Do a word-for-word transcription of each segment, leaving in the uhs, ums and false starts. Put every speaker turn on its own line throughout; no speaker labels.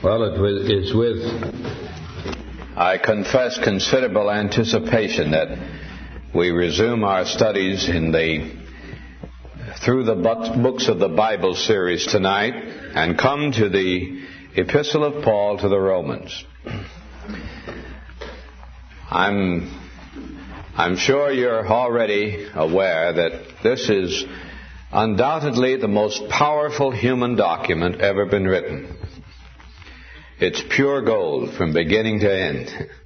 Well, it is with, I confess, considerable anticipation that we resume our studies in the through the books of the Bible series tonight and come to the Epistle of Paul to the Romans. I'm I'm sure you're already aware that this is undoubtedly the most powerful human document ever been written. It's pure gold from beginning to end.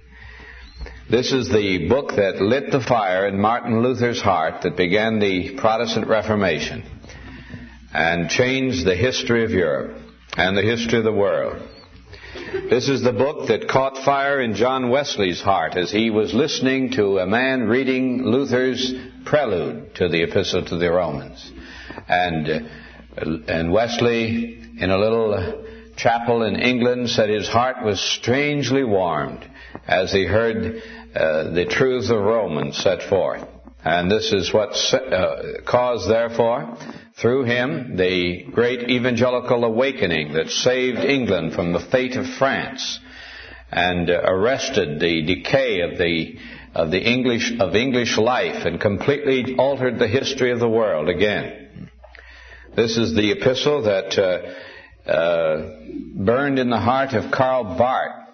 This is the book that lit the fire in Martin Luther's heart that began the Protestant Reformation and changed the history of Europe and the history of the world. This is the book that caught fire in John Wesley's heart as he was listening to a man reading Luther's prelude to the Epistle to the Romans. And, and Wesley, in a little chapel in England, said his heart was strangely warmed as he heard uh, the truths of Romans set forth. And this is what uh, caused, therefore, through him, the great evangelical awakening that saved England from the fate of France and uh, arrested the decay of the of the English of English life and completely altered the history of the world again. This is the epistle that uh, uh, burned in the heart of Karl Barth,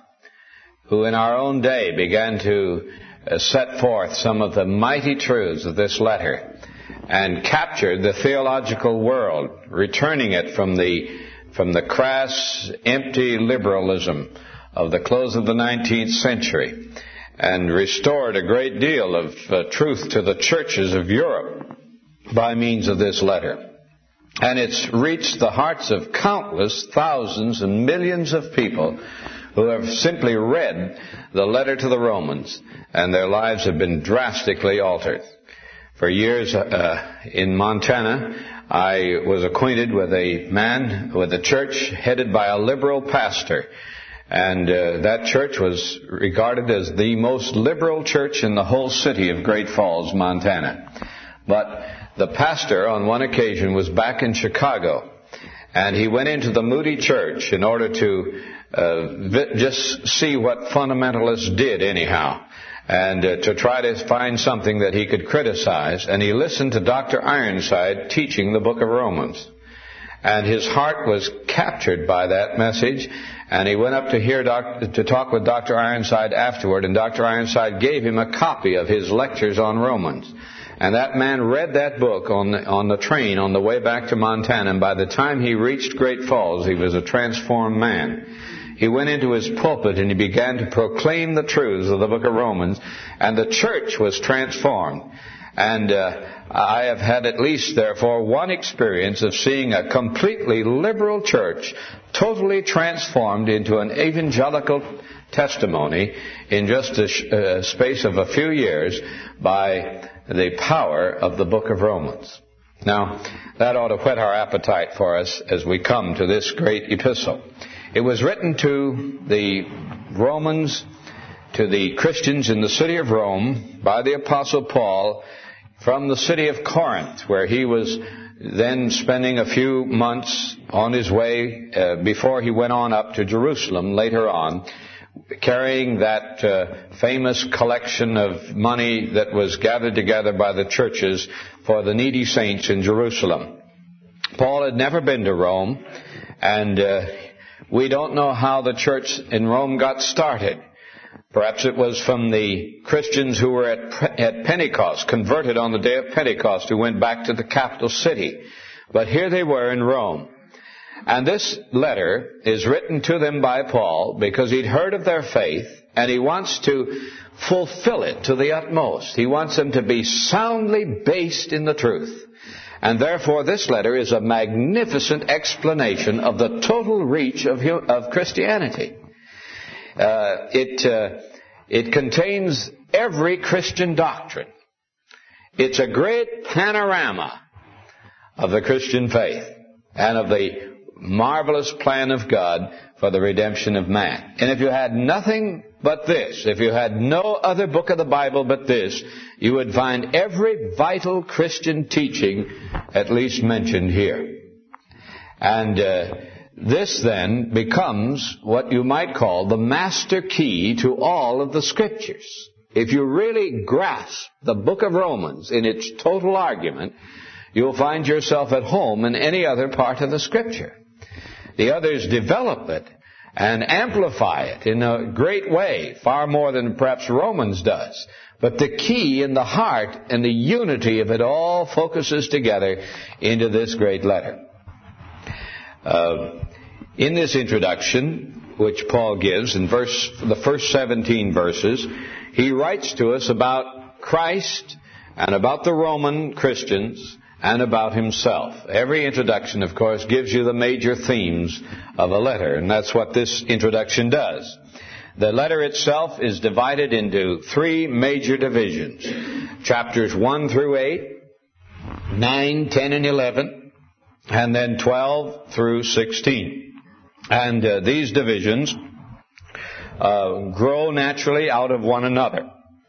who in our own day began to uh, set forth some of the mighty truths of this letter and captured the theological world, returning it from the from the crass, empty liberalism of the close of the nineteenth century, and restored a great deal of uh, truth to the churches of Europe by means of this letter. And it's reached the hearts of countless thousands and millions of people who have simply read the letter to the Romans, and their lives have been drastically altered. For years uh, in Montana, I was acquainted with a man, with a church headed by a liberal pastor. And uh, that church was regarded as the most liberal church in the whole city of Great Falls, Montana. But the pastor, on one occasion, was back in Chicago, and he went into the Moody Church in order to uh, vi- just see what fundamentalists did anyhow, and uh, to try to find something that he could criticize. And he listened to Doctor Ironside teaching the book of Romans. And his heart was captured by that message, and he went up to hear doc- to talk with Doctor Ironside afterward, and Doctor Ironside gave him a copy of his lectures on Romans. And that man read that book on the, on the train on the way back to Montana, and by the time he reached Great Falls, he was a transformed man. He went into his pulpit and he began to proclaim the truths of the book of Romans, and the church was transformed. And uh, I have had at least, therefore, one experience of seeing a completely liberal church totally transformed into an evangelical testimony in just a sh- uh, space of a few years by the power of the book of Romans. Now, that ought to whet our appetite for us as we come to this great epistle. It was written to the Romans, to the Christians in the city of Rome, by the Apostle Paul from the city of Corinth, where he was then spending a few months on his way uh, before he went on up to Jerusalem later on, carrying that uh, famous collection of money that was gathered together by the churches for the needy saints in Jerusalem. Paul had never been to Rome, and uh, we don't know how the church in Rome got started. Perhaps it was from the Christians who were at, at Pentecost, converted on the day of Pentecost, who went back to the capital city. But here they were in Rome. And this letter is written to them by Paul because he'd heard of their faith, and he wants to fulfill it to the utmost. He wants them to be soundly based in the truth. And therefore this letter is a magnificent explanation of the total reach of, of Christianity. Uh, it, uh, it contains every Christian doctrine. It's a great panorama of the Christian faith and of the marvelous plan of God for the redemption of man. And if you had nothing but this, if you had no other book of the Bible but this, you would find every vital Christian teaching at least mentioned here. And uh, This then becomes what you might call the master key to all of the Scriptures. If you really grasp the book of Romans in its total argument, you'll find yourself at home in any other part of the Scripture. The others develop it and amplify it in a great way, far more than perhaps Romans does. But the key in the heart and the unity of it all focuses together into this great letter. Uh, in this introduction, which Paul gives in verse, the first seventeen verses, he writes to us about Christ and about the Roman Christians and about himself. Every introduction, of course, gives you the major themes of a letter, and that's what this introduction does. The letter itself is divided into three major divisions. Chapters one through eight, nine, ten, and eleven, and then twelve through sixteen. And uh, these divisions uh, grow naturally out of one another.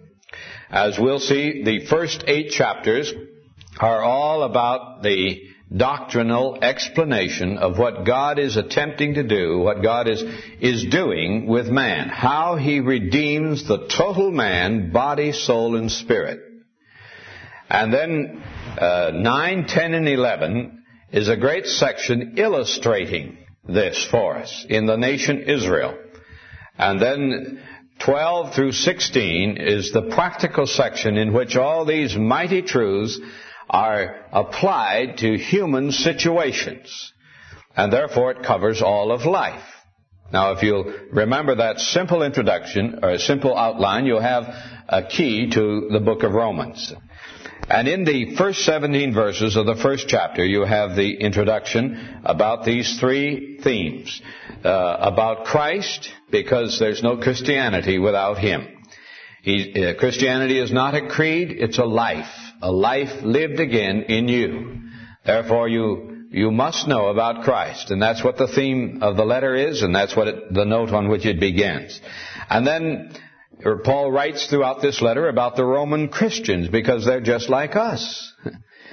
As we'll see, the first eight chapters are all about the doctrinal explanation of what God is attempting to do, what God is, is doing with man, how he redeems the total man, body, soul, and spirit. And then uh, nine, ten, and eleven is a great section illustrating this for us in the nation Israel. And then twelve through sixteen is the practical section in which all these mighty truths are applied to human situations. And therefore it covers all of life. Now, if you'll remember that simple introduction, or a simple outline, you'll have a key to the book of Romans. And in the first seventeen verses of the first chapter, you have the introduction about these three themes. Uh, about Christ, because there's no Christianity without him. He, uh, Christianity is not a creed, it's a life. A life lived again in you. Therefore, you you must know about Christ. And that's what the theme of the letter is, and that's what it, the note on which it begins. And then Paul writes throughout this letter about the Roman Christians, because they're just like us. Uh,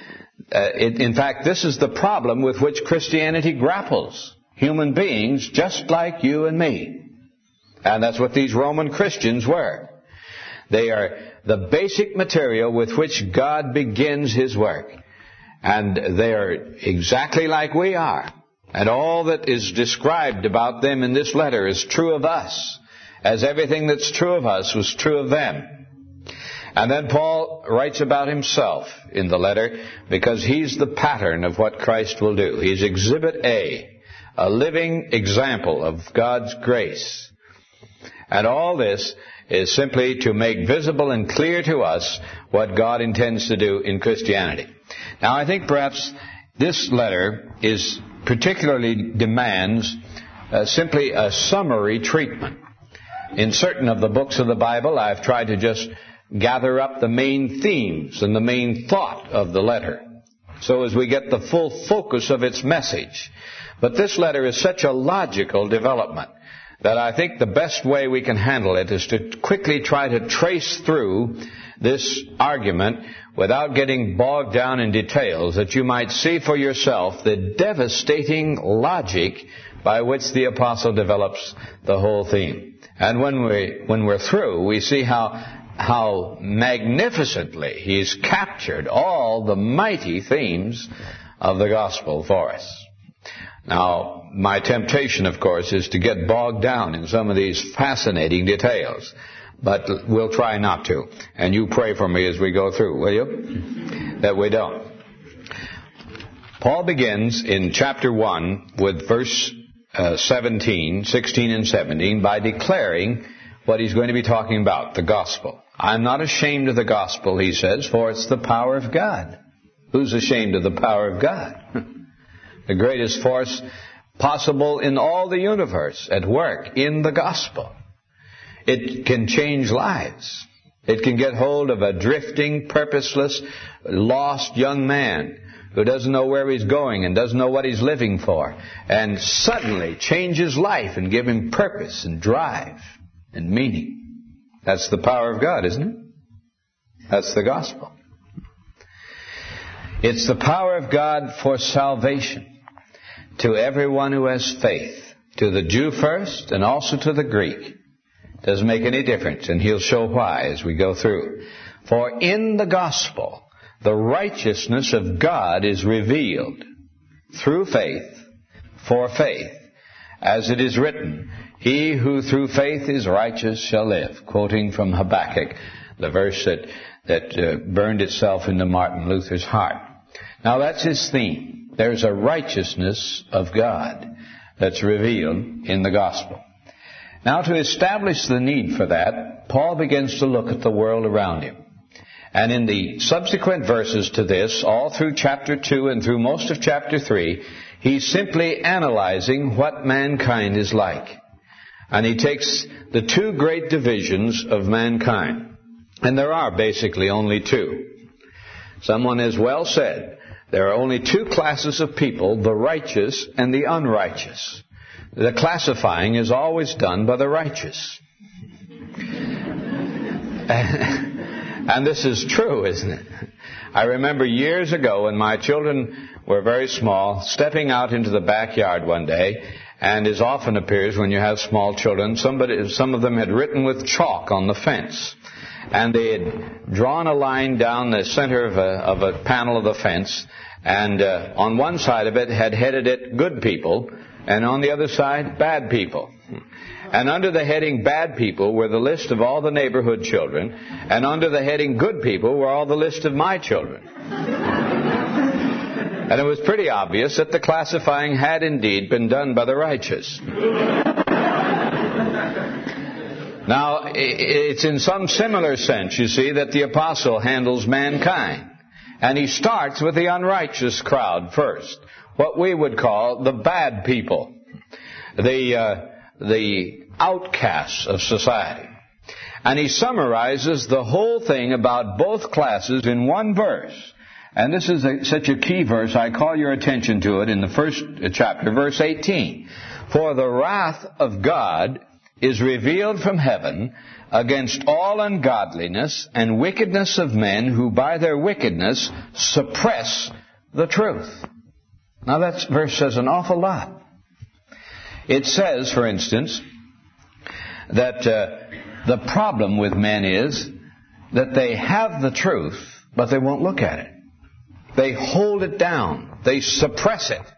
it, in fact, this is the problem with which Christianity grapples. Human beings just like you and me. And that's what these Roman Christians were. They are the basic material with which God begins his work. And they are exactly like we are. And all that is described about them in this letter is true of us, as everything that's true of us was true of them. And then Paul writes about himself in the letter, because he's the pattern of what Christ will do. He's Exhibit A, a living example of God's grace. And all this is simply to make visible and clear to us what God intends to do in Christianity. Now, I think perhaps this letter is particularly demands uh, simply a summary treatment. In certain of the books of the Bible, I've tried to just gather up the main themes and the main thought of the letter, so as we get the full focus of its message. But this letter is such a logical development that I think the best way we can handle it is to quickly try to trace through this argument without getting bogged down in details, that you might see for yourself the devastating logic by which the apostle develops the whole theme. And when we when we're through, we see how how magnificently he's captured all the mighty themes of the gospel for us. Now, my temptation, of course, is to get bogged down in some of these fascinating details. But we'll try not to. And you pray for me as we go through, will you? That we don't. Paul begins in chapter one with verse uh, seventeen, sixteen and seventeen by declaring what he's going to be talking about, the gospel. I'm not ashamed of the gospel, he says, for it's the power of God. Who's ashamed of the power of God? The greatest force possible in all the universe at work in the gospel. It can change lives. It can get hold of a drifting, purposeless, lost young man who doesn't know where he's going and doesn't know what he's living for, and suddenly change his life and give him purpose and drive and meaning. That's the power of God, isn't it? That's the gospel. It's the power of God for salvation, to everyone who has faith, to the Jew first and also to the Greek. Doesn't make any difference, and he'll show why as we go through. For in the gospel, the righteousness of God is revealed through faith, for faith. As it is written, he who through faith is righteous shall live. Quoting from Habakkuk, the verse that, that uh, burned itself into Martin Luther's heart. Now that's his theme. There's a righteousness of God that's revealed in the gospel. Now to establish the need for that, Paul begins to look at the world around him. And in the subsequent verses to this, all through chapter two and through most of chapter three, he's simply analyzing what mankind is like. And he takes the two great divisions of mankind. And there are basically only two. Someone has well said, there are only two classes of people, the righteous and the unrighteous. The classifying is always done by the righteous. And this is true, isn't it? I remember years ago when my children were very small, stepping out into the backyard one day, and as often appears when you have small children, somebody, some of them had written with chalk on the fence. And they had drawn a line down the center of a, of a panel of the fence, and uh, on one side of it had headed it good people, and on the other side, bad people. And under the heading bad people were the list of all the neighborhood children, and under the heading good people were all the list of my children. And it was pretty obvious that the classifying had indeed been done by the righteous. Now, it's in some similar sense, you see, that the apostle handles mankind. And he starts with the unrighteous crowd first. What we would call the bad people. The, uh, the outcasts of society. And he summarizes the whole thing about both classes in one verse. And this is a, such a key verse, I call your attention to it in the first chapter, verse eighteen. For the wrath of God is revealed from heaven against all ungodliness and wickedness of men who by their wickedness suppress the truth. Now that verse says an awful lot. It says, for instance, that uh, the problem with men is that they have the truth, but they won't look at it. They hold it down. They suppress it.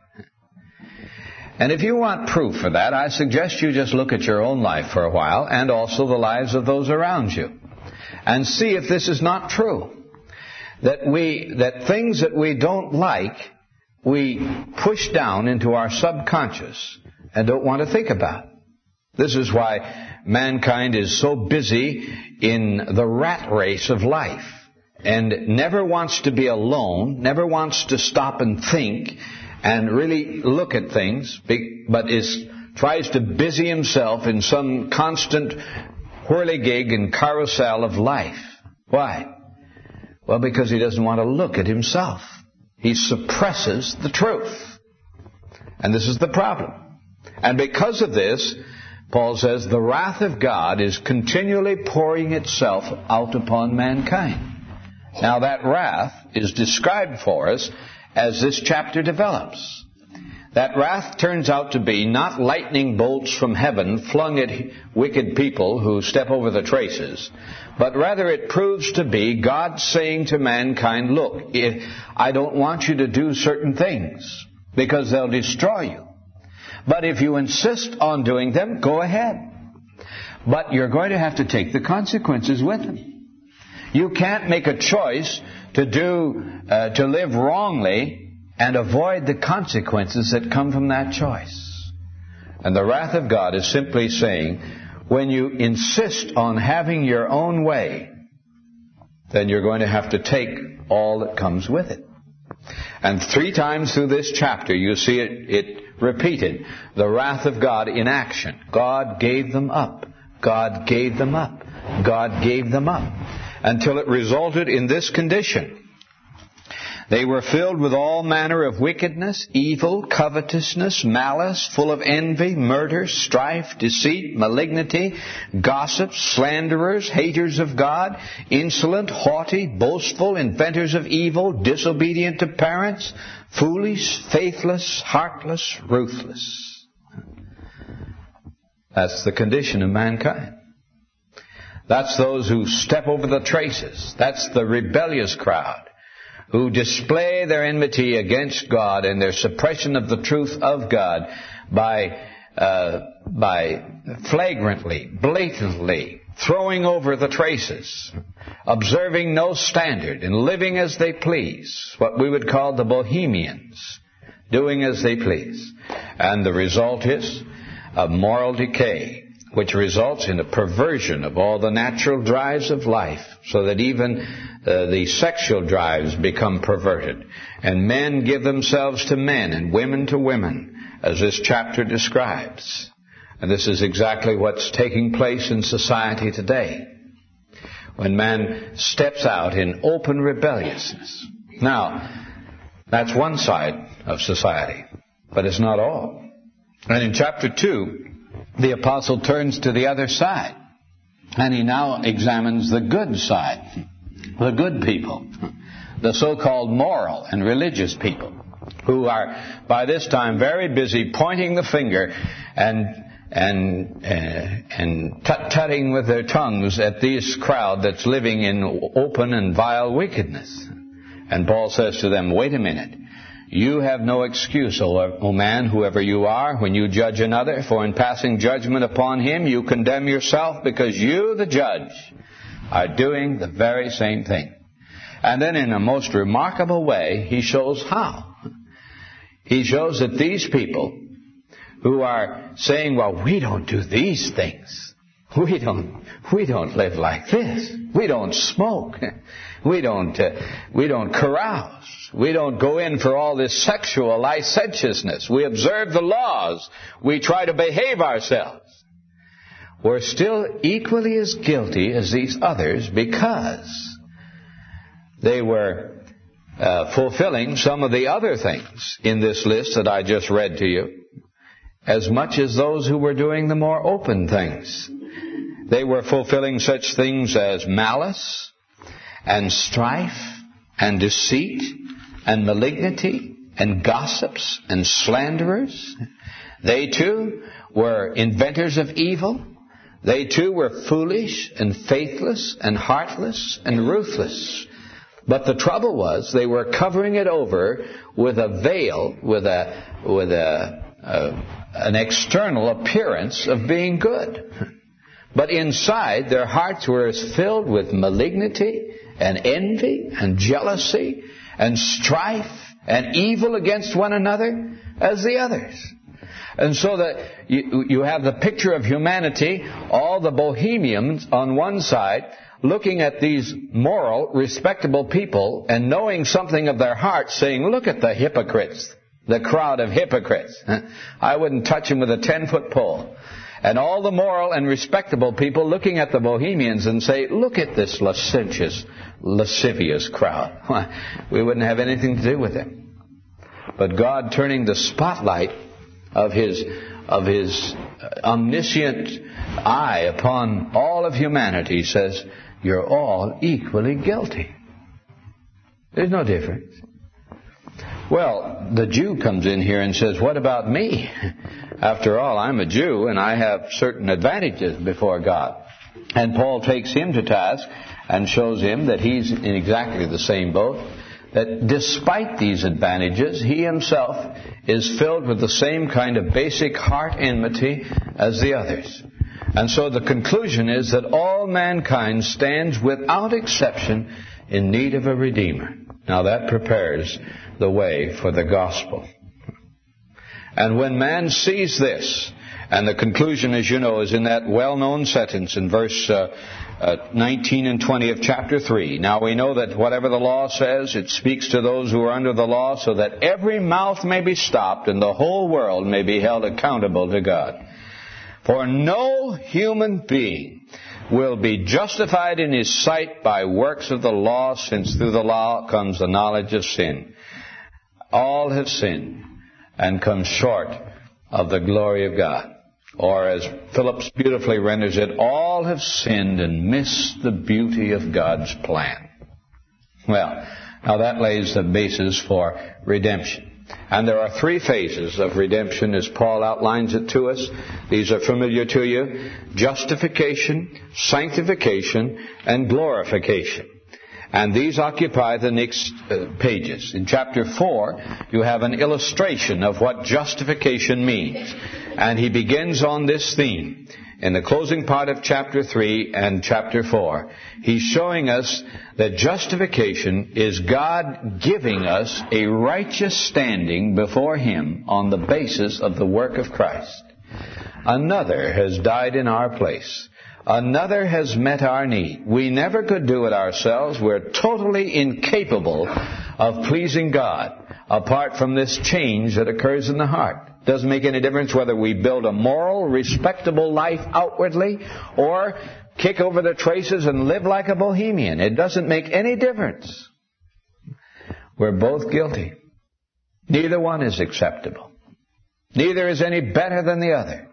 And if you want proof for that, I suggest you just look at your own life for a while and also the lives of those around you and see if this is not true. That we, that things that we don't like, we push down into our subconscious and don't want to think about. This is why mankind is so busy in the rat race of life and never wants to be alone, never wants to stop and think and really look at things, but is tries to busy himself in some constant whirligig and carousel of life. Why? Well, because he doesn't want to look at himself. He suppresses the truth. And this is the problem. And because of this, Paul says, the wrath of God is continually pouring itself out upon mankind. Now that wrath is described for us as this chapter develops. That wrath turns out to be not lightning bolts from heaven flung at wicked people who step over the traces, but rather it proves to be God saying to mankind, look, I don't want you to do certain things because they'll destroy you. But if you insist on doing them, go ahead. But you're going to have to take the consequences with them. You can't make a choice to do, uh, to live wrongly and avoid the consequences that come from that choice. And the wrath of God is simply saying, when you insist on having your own way, then you're going to have to take all that comes with it. And three times through this chapter, you see it, it repeated, the wrath of God in action. God gave them up. God gave them up. God gave them up. Until it resulted in this condition, They were filled with all manner of wickedness, evil, covetousness, malice, full of envy, murder, strife, deceit, malignity, gossips, slanderers, haters of God, insolent, haughty, boastful, inventors of evil, disobedient to parents, foolish, faithless, heartless, ruthless. That's the condition of mankind. That's those who step over the traces. That's the rebellious crowd, who display their enmity against God and their suppression of the truth of God by uh, by flagrantly, blatantly throwing over the traces, observing no standard, and living as they please, what we would call the Bohemians, doing as they please. And the result is a moral decay, which results in a perversion of all the natural drives of life, so that even uh, the sexual drives become perverted. And men give themselves to men and women to women, as this chapter describes. And this is exactly what's taking place in society today, when man steps out in open rebelliousness. Now, that's one side of society, but it's not all. And in chapter two, the apostle turns to the other side, and he now examines the good side, the good people, the so-called moral and religious people, who are by this time very busy pointing the finger and and uh, and tut-tutting with their tongues at this crowd that's living in open and vile wickedness. And Paul says to them, wait a minute. You have no excuse, O, o man, whoever you are, when you judge another, for in passing judgment upon him you condemn yourself, because you, the judge, are doing the very same thing. And then in a most remarkable way, he shows how. He shows that these people who are saying, well, we don't do these things. We don't, we don't live like this. We don't smoke. We don't, uh, we don't carouse. We don't go in for all this sexual licentiousness. We observe the laws. We try to behave ourselves. We're still equally as guilty as these others, because they were uh, fulfilling some of the other things in this list that I just read to you, as much as those who were doing the more open things. They were fulfilling such things as malice and strife and deceit and malignity and gossips and slanderers. They too were inventors of evil. They too were foolish and faithless and heartless and ruthless. But the trouble was they were covering it over with a veil, with a with a, a an external appearance of being good. But inside, their hearts were as filled with malignity and envy and jealousy and strife and evil against one another as the others. And so that you, you have the picture of humanity, all the bohemians on one side, looking at these moral, respectable people and knowing something of their hearts, saying, look at the hypocrites, the crowd of hypocrites. I wouldn't touch them with a ten-foot pole. And all the moral and respectable people looking at the bohemians and say, look at this licentious, lascivious crowd. We wouldn't have anything to do with them. But God, turning the spotlight of His, of His omniscient eye upon all of humanity, says, you're all equally guilty. There's no difference. Well, the Jew comes in here and says, what about me? After all, I'm a Jew and I have certain advantages before God. And Paul takes him to task and shows him that he's in exactly the same boat, that despite these advantages, he himself is filled with the same kind of basic heart enmity as the others. And so the conclusion is that all mankind stands without exception in need of a Redeemer. Now that prepares the way for the gospel. And when man sees this, and the conclusion, as you know, is in that well-known sentence in verse uh, uh, nineteen and twenty of chapter three. Now we know that whatever the law says, it speaks to those who are under the law, so that every mouth may be stopped and the whole world may be held accountable to God. For no human being will be justified in his sight by works of the law, since through the law comes the knowledge of sin. All have sinned and come short of the glory of God. Or as Phillips beautifully renders it, all have sinned and missed the beauty of God's plan. Well, now that lays the basis for redemption. And there are three phases of redemption as Paul outlines it to us. These are familiar to you: justification, sanctification, and glorification. And these occupy the next uh, pages. In chapter four, you have an illustration of what justification means. And he begins on this theme. In the closing part of chapter three and chapter four, he's showing us that justification is God giving us a righteous standing before Him on the basis of the work of Christ. Another has died in our place. Another has met our need. We never could do it ourselves. We're totally incapable of pleasing God apart from this change that occurs in the heart. Doesn't make any difference whether we build a moral, respectable life outwardly or kick over the traces and live like a bohemian. It doesn't make any difference. We're both guilty. Neither one is acceptable. Neither is any better than the other.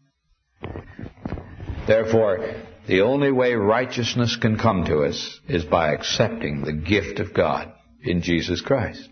Therefore, the only way righteousness can come to us is by accepting the gift of God in Jesus Christ.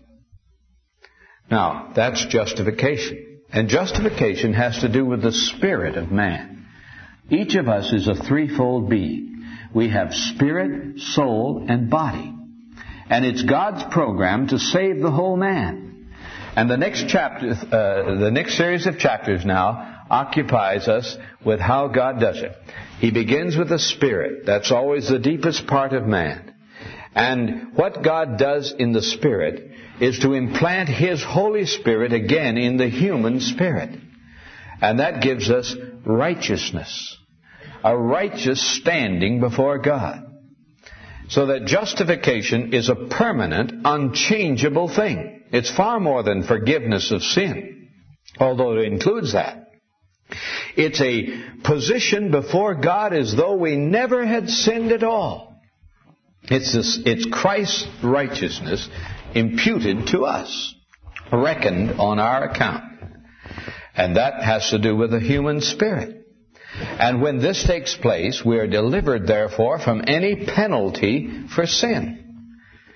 Now, that's justification. And justification has to do with the spirit of man. Each of us is a threefold being. We have spirit, soul, and body. And it's God's program to save the whole man. And the next chapter, uh, the next series of chapters now occupies us with how God does it. He begins with the spirit. That's always the deepest part of man. And what God does in the spirit is to implant His Holy Spirit again in the human spirit. And that gives us righteousness. A righteous standing before God. So that justification is a permanent, unchangeable thing. It's far more than forgiveness of sin, although it includes that. It's a position before God as though we never had sinned at all. It's, this, it's Christ's righteousness imputed to us, reckoned on our account. And that has to do with the human spirit. And when this takes place, we are delivered, therefore, from any penalty for sin.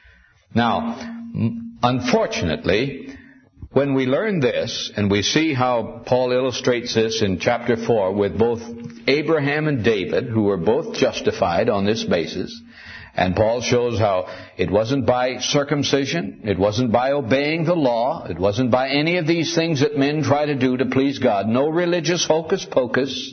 Now, unfortunately, when we learn this, and we see how Paul illustrates this in chapter four with both Abraham and David, who were both justified on this basis, and Paul shows how it wasn't by circumcision, it wasn't by obeying the law, it wasn't by any of these things that men try to do to please God. No religious hocus pocus,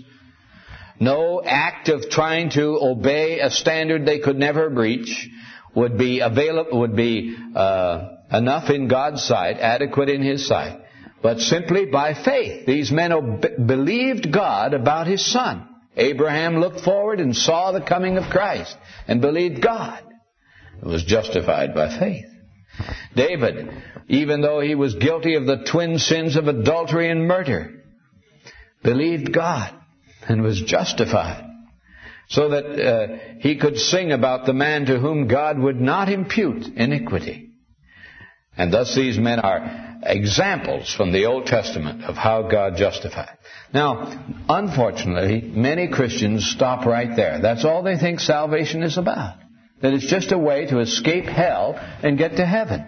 no act of trying to obey a standard they could never breach would be available, would be uh, enough in God's sight, adequate in His sight. But simply by faith, these men ob- believed God about His Son. Abraham looked forward and saw the coming of Christ and believed God and was justified by faith. David, even though he was guilty of the twin sins of adultery and murder, believed God and was justified, so that uh, he could sing about the man to whom God would not impute iniquity. And thus these men are examples from the Old Testament of how God justified. Now, unfortunately, many Christians stop right there. That's all they think salvation is about. That it's just a way to escape hell and get to heaven.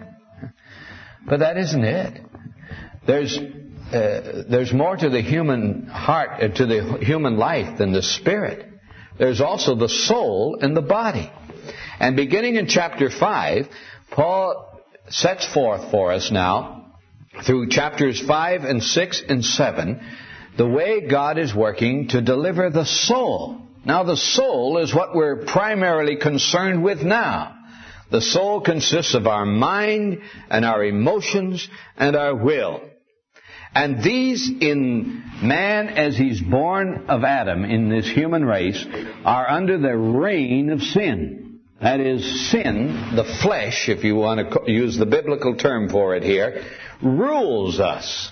But that isn't it. There's uh, there's more to the human heart, uh, to the human life than the spirit. There's also the soul and the body. And beginning in chapter five, Paul sets forth for us now, through chapters five and six and seven, the way God is working to deliver the soul. Now, the soul is what we're primarily concerned with now. The soul consists of our mind and our emotions and our will. And these in man as he's born of Adam in this human race are under the reign of sin. That is, sin, the flesh, if you want to use the biblical term for it here, rules us.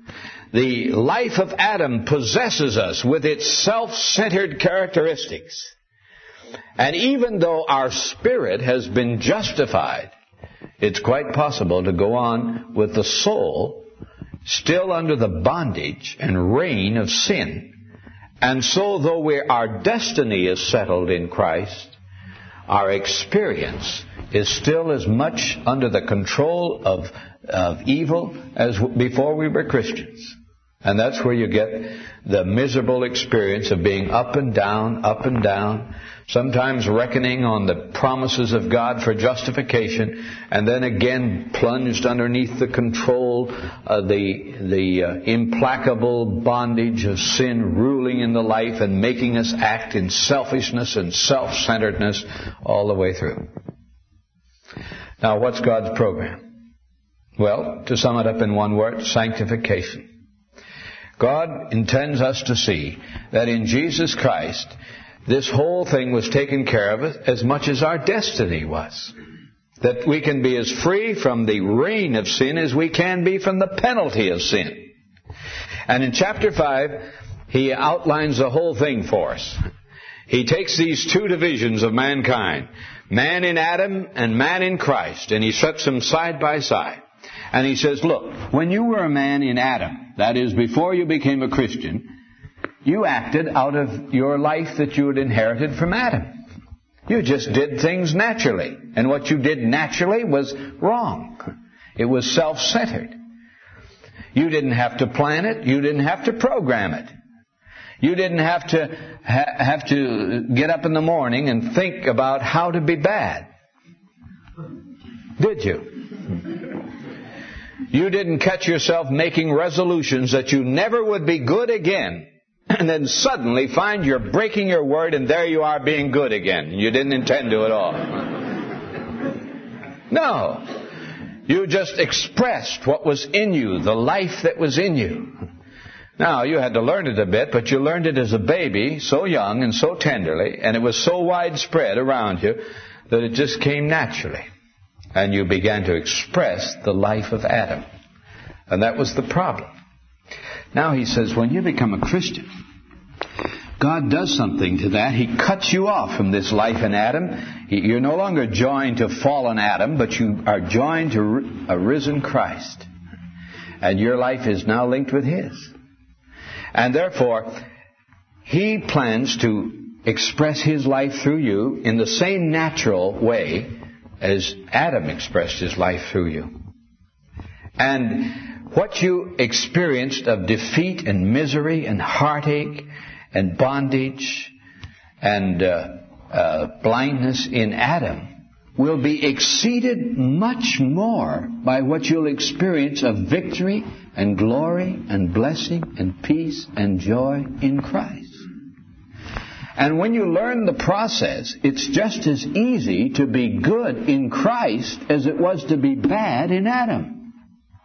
The life of Adam possesses us with its self-centered characteristics. And even though our spirit has been justified, it's quite possible to go on with the soul still under the bondage and reign of sin. And so, though we're, our destiny is settled in Christ, our experience is still as much under the control of, of evil as before we were Christians. And that's where you get the miserable experience of being up and down, up and down, sometimes reckoning on the promises of God for justification, and then again plunged underneath the control of the, the uh, implacable bondage of sin ruling in the life and making us act in selfishness and self-centeredness all the way through. Now, what's God's program? Well, to sum it up in one word, sanctification. God intends us to see that in Jesus Christ, this whole thing was taken care of as much as our destiny was. That we can be as free from the reign of sin as we can be from the penalty of sin. And in chapter five, he outlines the whole thing for us. He takes these two divisions of mankind, man in Adam and man in Christ, and he sets them side by side. And he says, look, when you were a man in Adam, that is, before you became a Christian, you acted out of your life that you had inherited from Adam. You just did things naturally. And what you did naturally was wrong. It was self-centered. You didn't have to plan it. You didn't have to program it. You didn't have to ha- have to get up in the morning and think about how to be bad. Did you? You didn't catch yourself making resolutions that you never would be good again, and then suddenly find you're breaking your word and there you are being good again. You didn't intend to at all. No. You just expressed what was in you, the life that was in you. Now, you had to learn it a bit, but you learned it as a baby, so young and so tenderly, and it was so widespread around you that it just came naturally. And you began to express the life of Adam. And that was the problem. Now he says, when you become a Christian, God does something to that. He cuts you off from this life in Adam. You're no longer joined to fallen Adam, but you are joined to a risen Christ. And your life is now linked with His. And therefore, He plans to express His life through you in the same natural way as Adam expressed his life through you. And what you experienced of defeat and misery and heartache and bondage and uh, uh, blindness in Adam will be exceeded much more by what you'll experience of victory and glory and blessing and peace and joy in Christ. And when you learn the process, it's just as easy to be good in Christ as it was to be bad in Adam.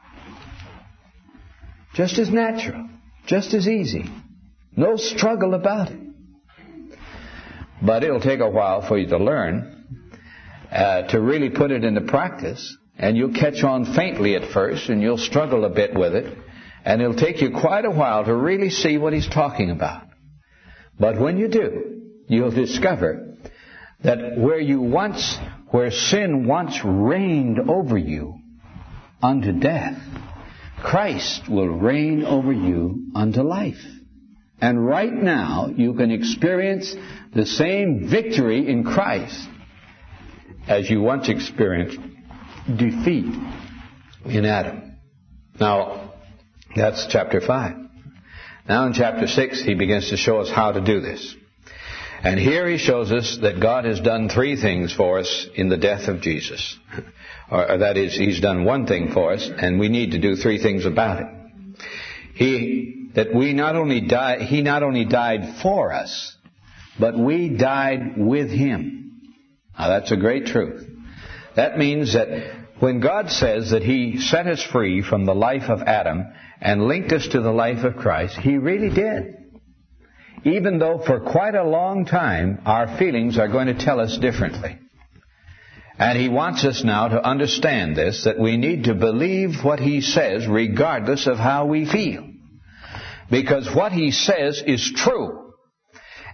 Just as natural. Just as easy. No struggle about it. But it'll take a while for you to learn, uh, to really put it into practice. And you'll catch on faintly at first, and you'll struggle a bit with it. And it'll take you quite a while to really see what he's talking about. But when you do, you'll discover that where you once, where sin once reigned over you unto death, Christ will reign over you unto life. And right now, you can experience the same victory in Christ as you once experienced defeat in Adam. Now, that's chapter five. Now in chapter six, he begins to show us how to do this. And here he shows us that God has done three things for us in the death of Jesus. Or, or that is, he's done one thing for us, and we need to do three things about it. He, that we not only died, he not only died for us, but we died with him. Now that's a great truth. That means that when God says that he set us free from the life of Adam and linked us to the life of Christ, he really did. Even though for quite a long time our feelings are going to tell us differently. And he wants us now to understand this, that we need to believe what he says regardless of how we feel. Because what he says is true.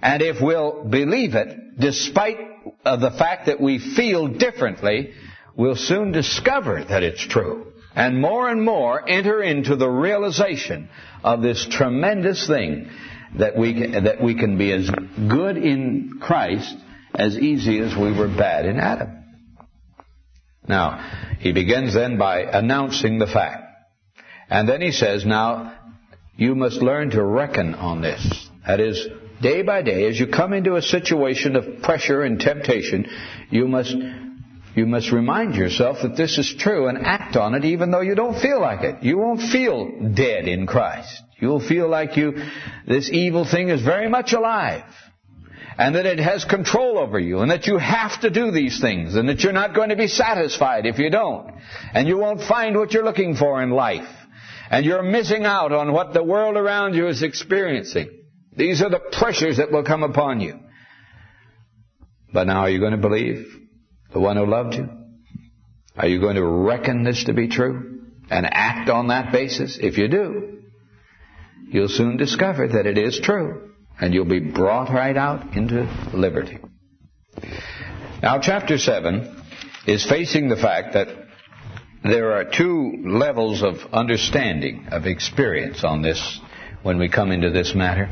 And if we'll believe it, despite of the fact that we feel differently, we'll soon discover that it's true. And more and more enter into the realization of this tremendous thing that we can, that we can be as good in Christ as easy as we were bad in Adam. Now, he begins then by announcing the fact. And then he says, now, you must learn to reckon on this. That is, day by day, as you come into a situation of pressure and temptation, you must you must remind yourself that this is true and act on it even though you don't feel like it. You won't feel dead in Christ. You'll feel like you this evil thing is very much alive, and that it has control over you, and that you have to do these things, and that you're not going to be satisfied if you don't, and you won't find what you're looking for in life, and you're missing out on what the world around you is experiencing. These are the pressures that will come upon you. But now, are you going to believe the one who loved you? Are you going to reckon this to be true and act on that basis? If you do, you'll soon discover that it is true, and you'll be brought right out into liberty. Now, chapter seven is facing the fact that there are two levels of understanding, of experience on this when we come into this matter.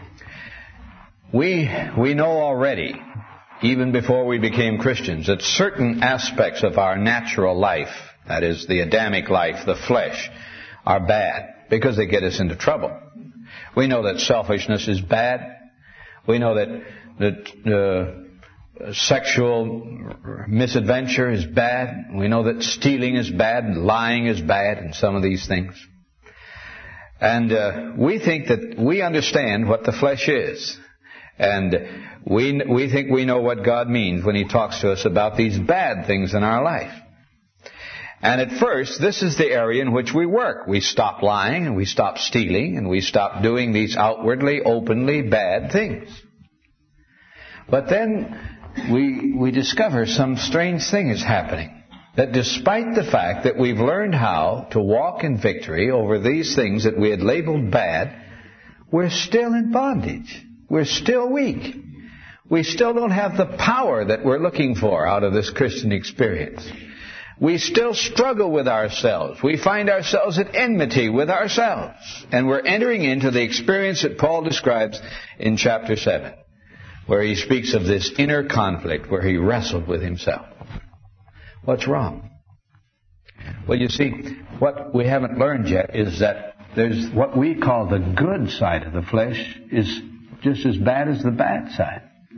We, we know already, even before we became Christians, that certain aspects of our natural life, that is, the Adamic life, the flesh, are bad because they get us into trouble. We know that selfishness is bad. We know that, that uh, sexual misadventure is bad. We know that stealing is bad, and lying is bad, and some of these things. And uh, we think that we understand what the flesh is. And we we think we know what God means when He talks to us about these bad things in our life. And at first, this is the area in which we work. We stop lying, and we stop stealing, and we stop doing these outwardly, openly bad things. But then we we discover some strange thing is happening. That despite the fact that we've learned how to walk in victory over these things that we had labeled bad, we're still in bondage. We're still weak. We still don't have the power that we're looking for out of this Christian experience. We still struggle with ourselves. We find ourselves at enmity with ourselves. And we're entering into the experience that Paul describes in chapter seven, where he speaks of this inner conflict where he wrestled with himself. What's wrong? Well, you see, what we haven't learned yet is that there's what we call the good side of the flesh is just as bad as the bad side.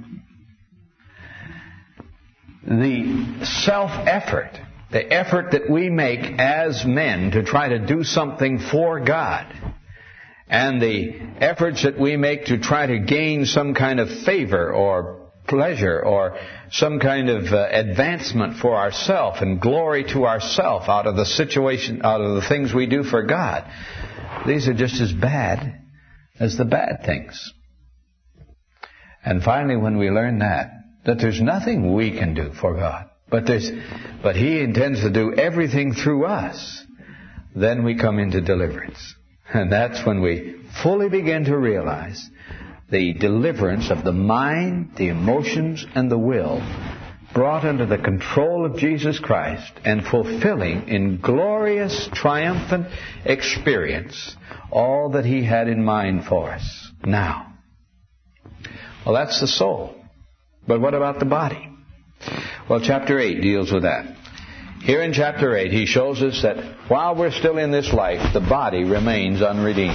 The self-effort, the effort that we make as men to try to do something for God, and the efforts that we make to try to gain some kind of favor or pleasure or some kind of uh, advancement for ourselves and glory to ourselves out of the situation, out of the things we do for God, these are just as bad as the bad things. And finally, when we learn that, that there's nothing we can do for God, but there's, but He intends to do everything through us, then we come into deliverance. And that's when we fully begin to realize the deliverance of the mind, the emotions, and the will brought under the control of Jesus Christ and fulfilling in glorious, triumphant experience all that He had in mind for us now. Well, that's the soul. But what about the body? Well, chapter eight deals with that. Here in chapter eight, he shows us that while we're still in this life, the body remains unredeemed.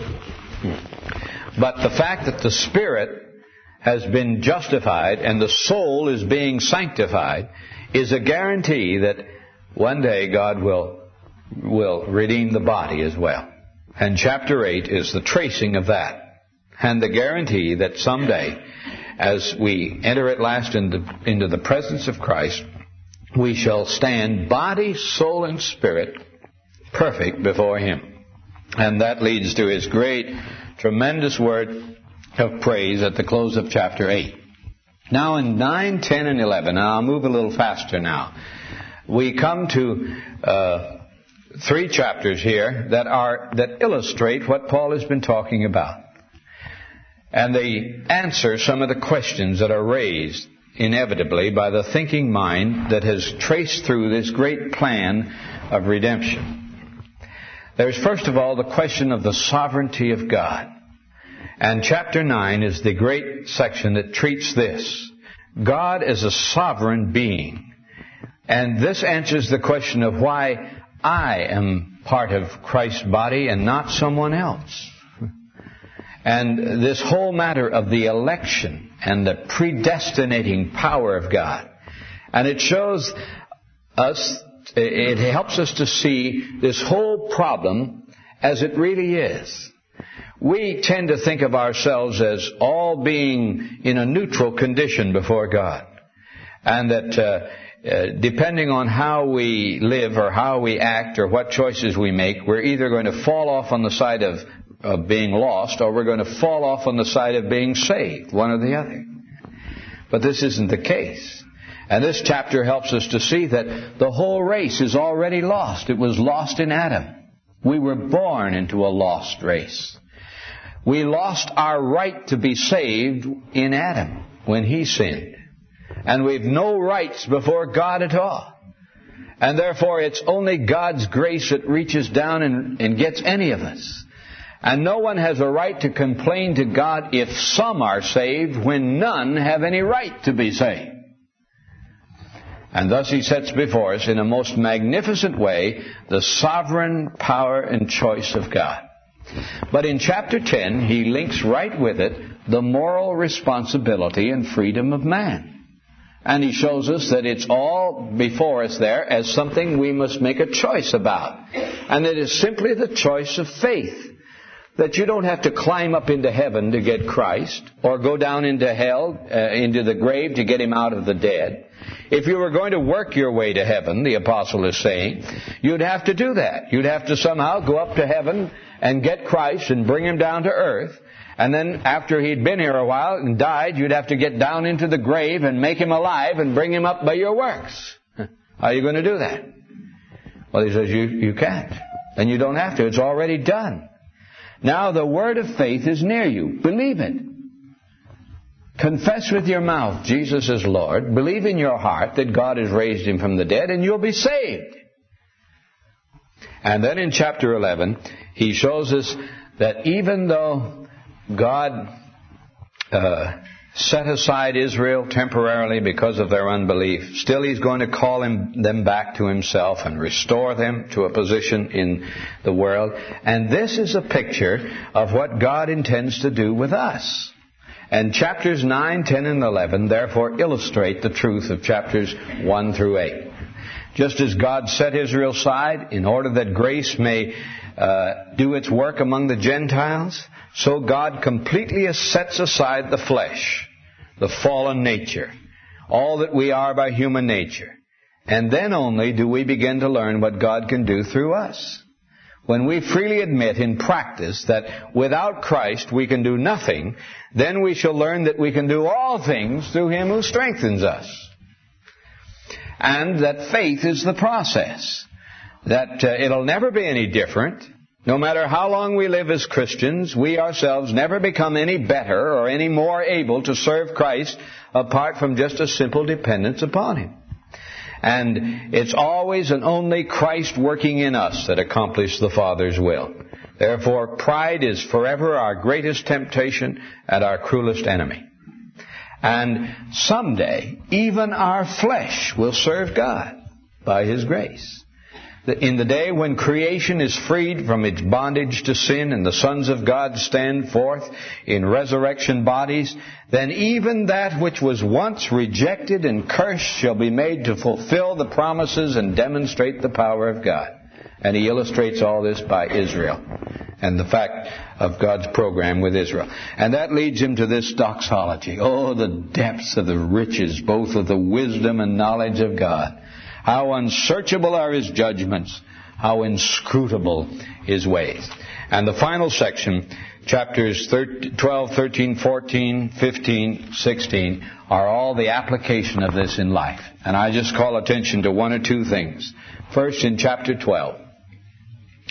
But the fact that the spirit has been justified and the soul is being sanctified is a guarantee that one day God will, will redeem the body as well. And chapter eight is the tracing of that. And the guarantee that someday, as we enter at last into, into the presence of Christ, we shall stand body, soul, and spirit perfect before Him. And that leads to His great, tremendous word of praise at the close of chapter eight. Now in nine, ten, and eleven, and I'll move a little faster now, we come to uh, three chapters here that are that illustrate what Paul has been talking about. And they answer some of the questions that are raised inevitably by the thinking mind that has traced through this great plan of redemption. There's first of all the question of the sovereignty of God. And chapter nine is the great section that treats this. God is a sovereign being. And this answers the question of why I am part of Christ's body and not someone else. And this whole matter of the election and the predestinating power of God. And it shows us, it helps us to see this whole problem as it really is. We tend to think of ourselves as all being in a neutral condition before God. And that uh, uh, depending on how we live or how we act or what choices we make, we're either going to fall off on the side of of being lost, or we're going to fall off on the side of being saved, one or the other. But this isn't the case. And this chapter helps us to see that the whole race is already lost. It was lost in Adam. We were born into a lost race. We lost our right to be saved in Adam when he sinned. And we've no rights before God at all. And therefore it's only God's grace that reaches down and, and gets any of us. And no one has a right to complain to God if some are saved when none have any right to be saved. And thus he sets before us in a most magnificent way the sovereign power and choice of God. But in chapter ten, he links right with it the moral responsibility and freedom of man. And he shows us that it's all before us there as something we must make a choice about. And it is simply the choice of faith. That you don't have to climb up into heaven to get Christ, or go down into hell, uh, into the grave to get him out of the dead. If you were going to work your way to heaven, the apostle is saying, you'd have to do that. You'd have to somehow go up to heaven and get Christ and bring him down to earth. And then after he'd been here a while and died, you'd have to get down into the grave and make him alive and bring him up by your works. How are you going to do that? Well, he says, you, you can't. And you don't have to. It's already done. Now the word of faith is near you. Believe it. Confess with your mouth Jesus is Lord. Believe in your heart that God has raised him from the dead, and you'll be saved. And then in chapter eleven, he shows us that even though God uh, set aside Israel temporarily because of their unbelief, still he's going to call him, them back to himself and restore them to a position in the world. And this is a picture of what God intends to do with us. And chapters nine, ten, and eleven therefore illustrate the truth of chapters one through eight. Just as God set Israel aside in order that grace may uh, do its work among the Gentiles, so God completely sets aside the flesh, the fallen nature, all that we are by human nature. And then only do we begin to learn what God can do through us. When we freely admit in practice that without Christ we can do nothing, then we shall learn that we can do all things through him who strengthens us. And that faith is the process. That uh, it'll never be any different. No matter how long we live as Christians, we ourselves never become any better or any more able to serve Christ apart from just a simple dependence upon him. And it's always and only Christ working in us that accomplishes the Father's will. Therefore, pride is forever our greatest temptation and our cruelest enemy. And someday, even our flesh will serve God by his grace. In the day when creation is freed from its bondage to sin and the sons of God stand forth in resurrection bodies, then even that which was once rejected and cursed shall be made to fulfill the promises and demonstrate the power of God. And he illustrates all this by Israel and the fact of God's program with Israel. And that leads him to this doxology. Oh, the depths of the riches, both of the wisdom and knowledge of God. How unsearchable are his judgments, how inscrutable his ways. And the final section, chapters twelve, thirteen, fourteen, fifteen, sixteen, are all the application of this in life. And I just call attention to one or two things. First, in chapter twelve,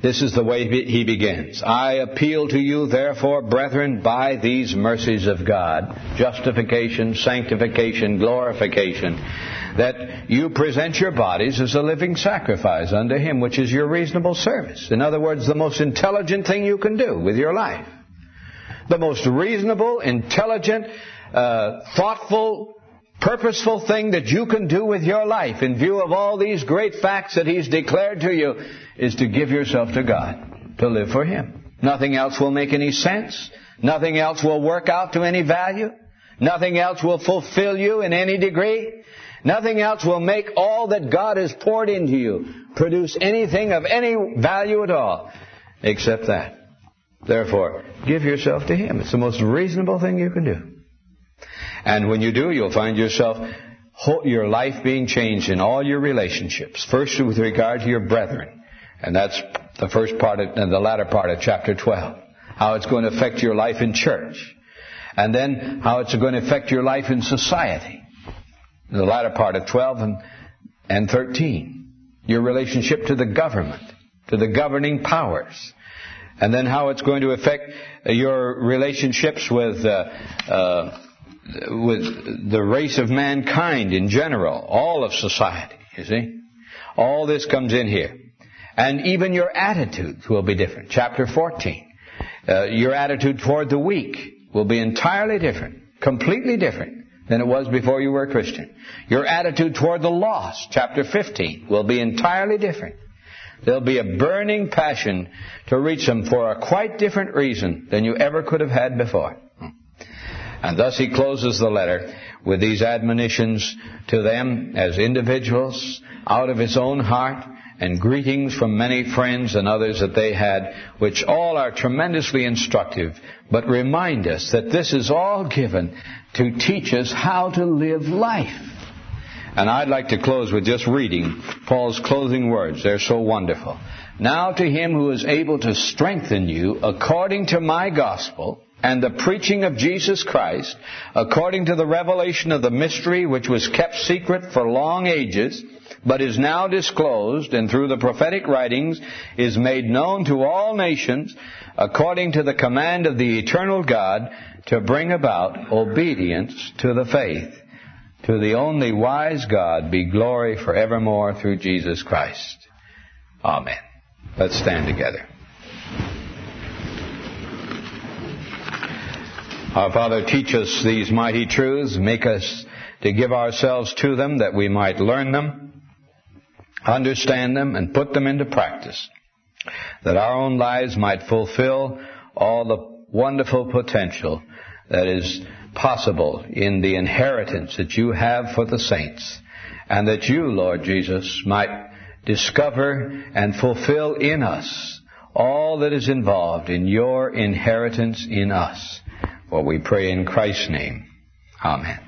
This is the way he begins. I appeal to you, therefore, brethren, by these mercies of God, justification, sanctification, glorification, that you present your bodies as a living sacrifice unto Him, which is your reasonable service. In other words, the most intelligent thing you can do with your life. The most reasonable, intelligent, uh, thoughtful, purposeful thing that you can do with your life in view of all these great facts that He's declared to you is to give yourself to God, to live for Him. Nothing else will make any sense. Nothing else will work out to any value. Nothing else will fulfill you in any degree. Nothing else will make all that God has poured into you produce anything of any value at all except that. Therefore, give yourself to Him. It's the most reasonable thing you can do. And when you do, you'll find yourself, your life being changed in all your relationships. First, with regard to your brethren. And that's the first part of, and the latter part of chapter twelve. How it's going to affect your life in church. And then how it's going to affect your life in society. The latter part of twelve and, and thirteen. Your relationship to the government, to the governing powers. And then how it's going to affect your relationships with uh, uh, with the race of mankind in general, all of society, you see. All this comes in here. And even your attitudes will be different. Chapter fourteen. Uh, your attitude toward the weak will be entirely different, completely different than it was before you were a Christian. Your attitude toward the lost, chapter fifteen, will be entirely different. There'll be a burning passion to reach them for a quite different reason than you ever could have had before. And thus he closes the letter with these admonitions to them as individuals out of his own heart, and greetings from many friends and others that they had, which all are tremendously instructive, but remind us that this is all given to teach us how to live life. And I'd like to close with just reading Paul's closing words. They're so wonderful. Now to Him who is able to strengthen you according to my gospel and the preaching of Jesus Christ, according to the revelation of the mystery which was kept secret for long ages, but is now disclosed, and through the prophetic writings is made known to all nations, according to the command of the eternal God, to bring about obedience to the faith. To the only wise God be glory forevermore through Jesus Christ. Amen. Let's stand together. Our Father, teach us these mighty truths. Make us to give ourselves to them that we might learn them, understand them, and put them into practice, that our own lives might fulfill all the wonderful potential that is possible in the inheritance that you have for the saints, and that you, Lord Jesus, might discover and fulfill in us all that is involved in your inheritance in us. For we pray in Christ's name. Amen.